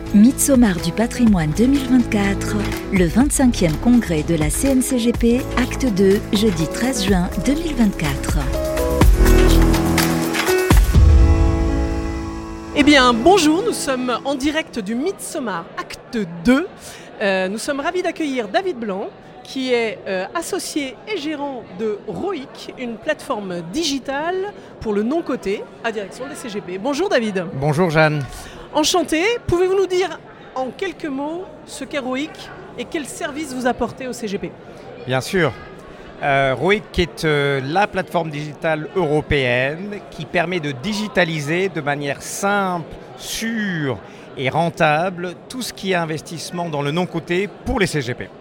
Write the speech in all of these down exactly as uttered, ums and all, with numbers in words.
Midsommar du patrimoine deux mille vingt-quatre, le vingt-cinquième congrès de la C N C G P, acte deux, jeudi treize juin deux mille vingt-quatre. Eh bien, bonjour, nous sommes en direct du Midsommar, acte deux. Euh, nous sommes ravis d'accueillir David Blanc, qui est euh, associé et gérant de Roic, une plateforme digitale pour le non-coté à direction des C G P. Bonjour David. Bonjour Jeanne. Enchanté. Pouvez-vous nous dire en quelques mots ce qu'est Roic et quels services vous apportez au C G P ? Bien sûr. Euh, Roic est euh, la plateforme digitale européenne qui permet de digitaliser de manière simple, sûre et rentable tout ce qui est investissement dans le non-coté pour les C G P.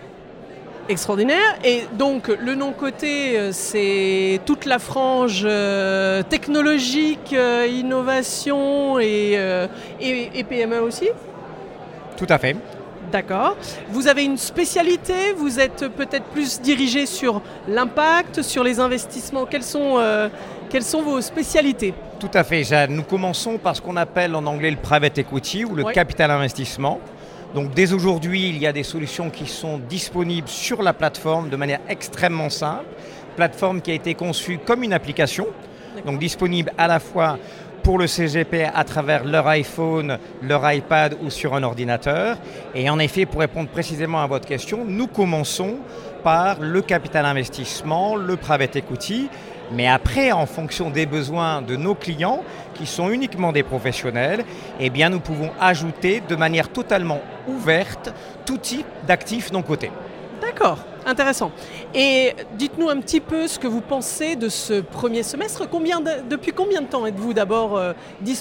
Extraordinaire. Et donc le non-coté, c'est toute la frange euh, technologique, euh, innovation et, euh, et, et P M E aussi ? Tout à fait. D'accord. Vous avez une spécialité, vous êtes peut-être plus dirigé sur l'impact, sur les investissements. Quelles sont, euh, quelles sont vos spécialités ? Tout à fait, Jeanne. Nous commençons par ce qu'on appelle en anglais le private equity ou le ouais. capital investissement. Donc dès aujourd'hui, il y a des solutions qui sont disponibles sur la plateforme de manière extrêmement simple. Plateforme qui a été conçue comme une application, D'accord. donc disponible à la fois pour le C G P à travers leur iPhone, leur iPad ou sur un ordinateur. Et en effet, pour répondre précisément à votre question, nous commençons par le capital investissement, le private equity. Mais après, en fonction des besoins de nos clients, qui sont uniquement des professionnels, eh bien, nous pouvons ajouter de manière totalement ouverte tout type d'actifs non cotés. D'accord, intéressant. Et dites-nous un petit peu ce que vous pensez de ce premier semestre. Combien de, depuis combien de temps êtes-vous d'abord euh, disponible ?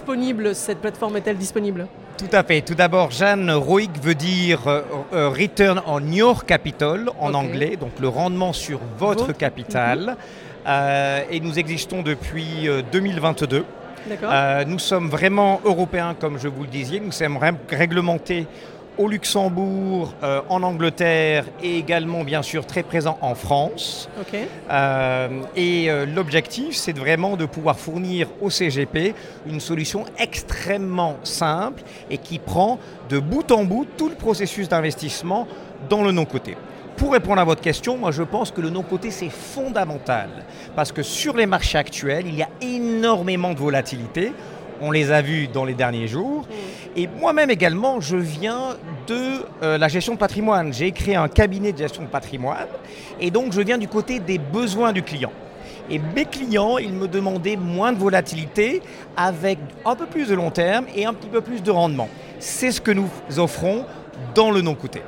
Cette plateforme est-elle disponible ? Tout à fait. Tout d'abord, Jeanne, Roic veut dire euh, euh, Return on Your Capital en okay. anglais, donc le rendement sur votre Vos... capital. Mm-hmm. Euh, et nous existons depuis euh, deux mille vingt-deux. D'accord. Euh, nous sommes vraiment européens, comme je vous le disais. Nous sommes ré- réglementés au Luxembourg, euh, en Angleterre et également, bien sûr, très présents en France. Okay. Euh, et euh, l'objectif, c'est vraiment de pouvoir fournir au C G P une solution extrêmement simple et qui prend de bout en bout tout le processus d'investissement dans le non-coté. Pour répondre à votre question, moi je pense que le non-coté c'est fondamental parce que sur les marchés actuels, il y a énormément de volatilité. On les a vus dans les derniers jours. Et moi-même également, je viens de euh, la gestion de patrimoine. J'ai créé un cabinet de gestion de patrimoine et donc je viens du côté des besoins du client. Et mes clients, ils me demandaient moins de volatilité avec un peu plus de long terme et un petit peu plus de rendement. C'est ce que nous offrons dans le non-coté.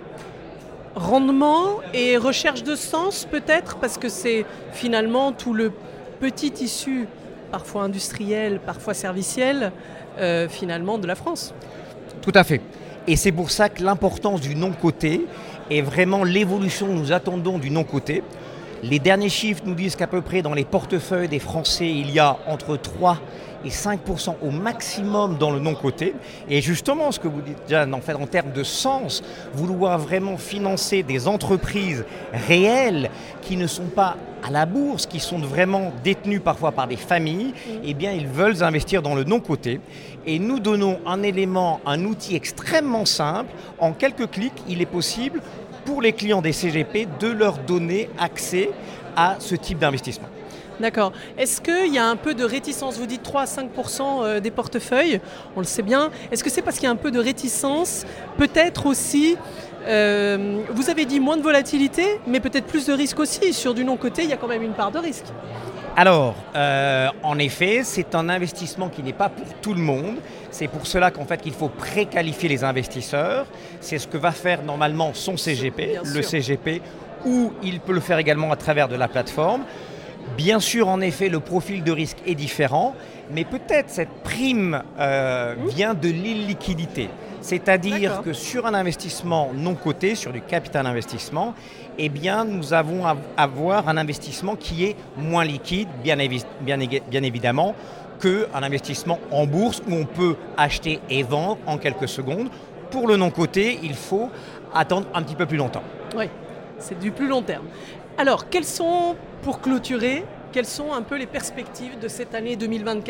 Rendement et recherche de sens peut-être, parce que c'est finalement tout le petit tissu, parfois industriel, parfois serviciel, euh, finalement de la France. Tout à fait. Et c'est pour ça que l'importance du non-coté est vraiment l'évolution que nous attendons du non-coté. Les derniers chiffres nous disent qu'à peu près dans les portefeuilles des Français, il y a entre trois et cinq pour cent au maximum dans le non-coté. Et justement, ce que vous dites, Jeanne, en fait, en termes de sens, vouloir vraiment financer des entreprises réelles qui ne sont pas à la bourse, qui sont vraiment détenues parfois par des familles, eh bien, ils veulent investir dans le non-coté. Et nous donnons un élément, un outil extrêmement simple. En quelques clics, il est possible pour les clients des C G P de leur donner accès à ce type d'investissement. D'accord. Est-ce qu'il y a un peu de réticence ? Vous dites trois à cinq pour cent des portefeuilles, on le sait bien. Est-ce que c'est parce qu'il y a un peu de réticence ? Peut-être aussi, euh, vous avez dit moins de volatilité, mais peut-être plus de risque aussi. Sur du non-coté, il y a quand même une part de risque. Alors, euh, en effet, c'est un investissement qui n'est pas pour tout le monde. C'est pour cela qu'en fait, qu'il faut préqualifier les investisseurs. C'est ce que va faire normalement son C G P, bien le sûr. C G P, ou il peut le faire également à travers de la plateforme. Bien sûr, en effet, le profil de risque est différent, mais peut-être cette prime euh, mmh. vient de l'illiquidité. C'est-à-dire D'accord. que sur un investissement non coté, sur du capital investissement, eh bien, nous avons à avoir un investissement qui est moins liquide, bien, évi- bien, bien évidemment, qu'un investissement en bourse où on peut acheter et vendre en quelques secondes. Pour le non coté, il faut attendre un petit peu plus longtemps. Oui, c'est du plus long terme. Alors, quelles sont, pour clôturer, quelles sont un peu les perspectives de cette année deux mille vingt-quatre ?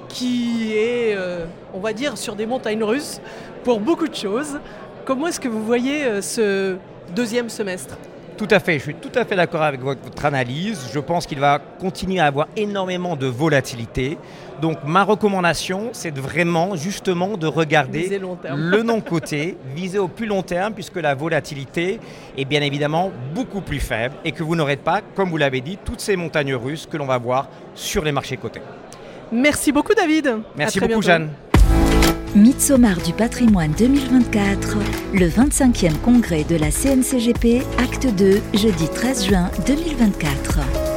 qui est, euh, on va dire, sur des montagnes russes pour beaucoup de choses. Comment est-ce que vous voyez euh, ce deuxième semestre ? Tout à fait, je suis tout à fait d'accord avec votre analyse. Je pense qu'il va continuer à avoir énormément de volatilité. Donc ma recommandation, c'est de vraiment justement de regarder le non-coté, viser au plus long terme, puisque la volatilité est bien évidemment beaucoup plus faible et que vous n'aurez pas, comme vous l'avez dit, toutes ces montagnes russes que l'on va voir sur les marchés cotés. Merci beaucoup David. Merci beaucoup Jeanne. Midsommar du patrimoine deux mille vingt-quatre, le vingt-cinquième congrès de la C N C G P, acte deux, jeudi treize juin deux mille vingt-quatre.